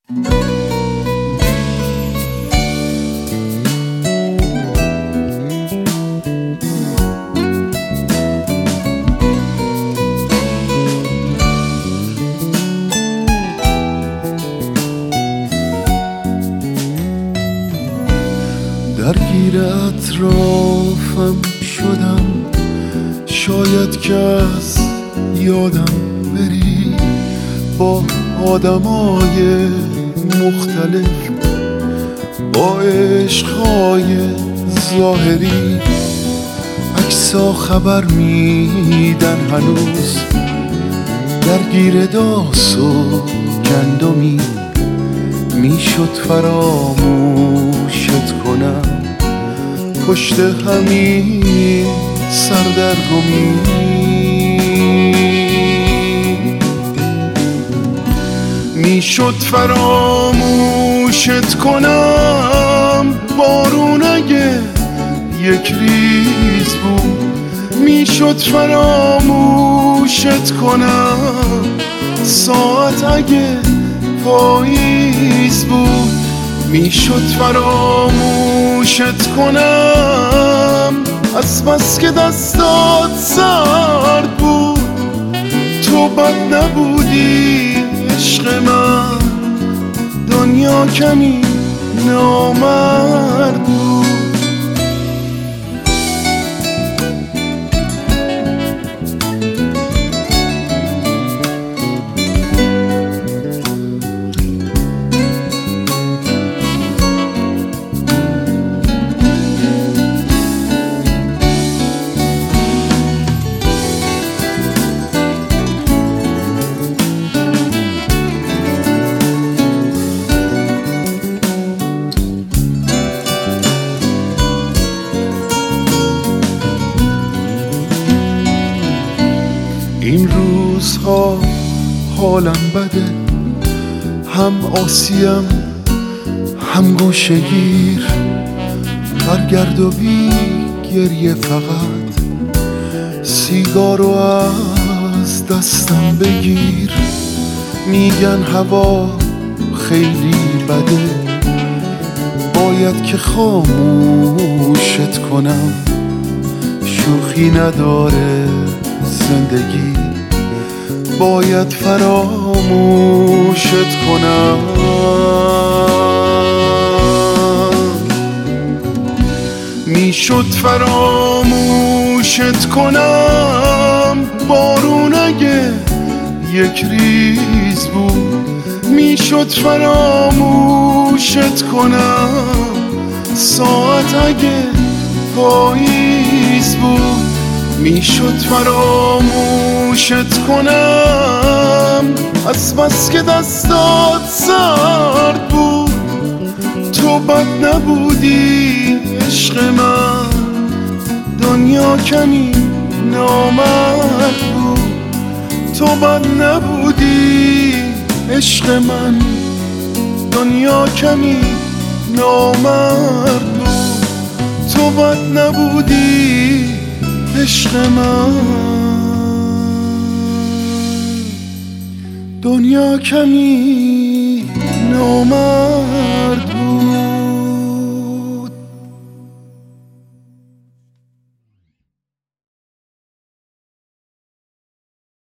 درگیر اطرافم شدم، شاید که از یادم بری. با آدمای مختلف، با عشقهای ظاهری، عکسا خبر میدن هنوز. درگیر داس و گندمی، میشد فراموشت کنم پشت همین سردرگمی. میشد فراموشت کنم بارون اگه یک ریز بود. میشد فراموشت کنم ساعت اگه پاییز بود. میشد فراموشت کنم از بس که دستات سرد بود. تو بد نبودی عشق من، دنیا کمی نامرد بود. این روزها حالم بده، هم آسیم هم گوشه‌گیر. برگرد و بی گریه فقط سیگارو از دستم بگیر. میگن هوا خیلی بده، باید که خاموشت کنم. شوخی نداره زندگی، باید فراموشت کنم. میشد فراموشت کنم بارون اگه یک ریز بود. میشد فراموشت کنم ساعت اگه پاییز بود. میشد فراموشت کنم از بس که دستات سرد بود. تو بد نبودی عشق من، دنیا کمی نامرد بود. تو بد نبودی عشق من، دنیا کمی نامرد بود. تو بد نبودی عشق من، دنیا کمی نامرد.